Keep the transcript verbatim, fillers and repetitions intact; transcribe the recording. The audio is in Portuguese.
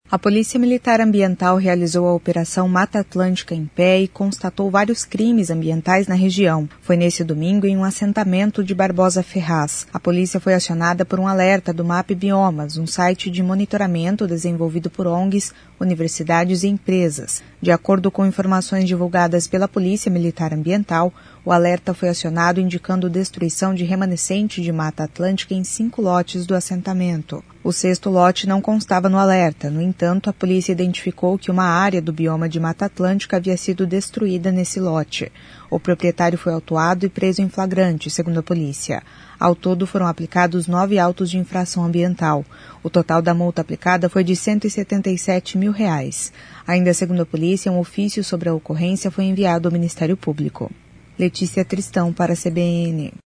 A Polícia Militar Ambiental realizou a Operação Mata Atlântica em pé e constatou vários crimes ambientais na região. Foi nesse domingo em um assentamento de Barbosa Ferraz. A polícia foi acionada por um alerta do M A P Biomas, um site de monitoramento desenvolvido por O N Gs, universidades e empresas. De acordo com informações divulgadas pela Polícia Militar Ambiental, o alerta foi acionado indicando destruição de remanescente de Mata Atlântica em cinco lotes do assentamento. O sexto lote não constava no alerta. No entanto, a polícia identificou que uma área do bioma de Mata Atlântica havia sido destruída nesse lote. O proprietário foi autuado e preso em flagrante, segundo a polícia. Ao todo, foram aplicados nove autos de infração ambiental. O total da multa aplicada foi de cento e setenta e sete mil reais. Ainda segundo a polícia, um ofício sobre a ocorrência foi enviado ao Ministério Público. Letícia Tristão para a C B N.